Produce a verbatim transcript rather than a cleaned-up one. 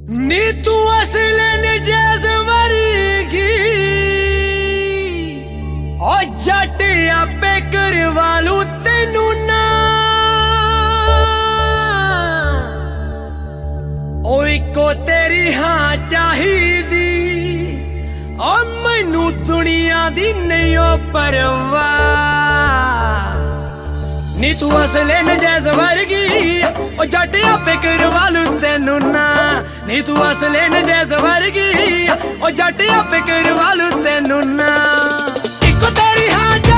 नी तू असल नजायज वर्गी ओ जट आपे करवालू तेनू ना ओ इको तेरी हाँ चाहिदी ओ मैनू दुनिया दी नहीं ओ परवाह नी तू असले नजायज वर्गी ओ जट आपे करवालू तेनू ना नी तू असले नजायज वर्गी ओ जट आपे करवालू तेनू ना इको तेरी हाँ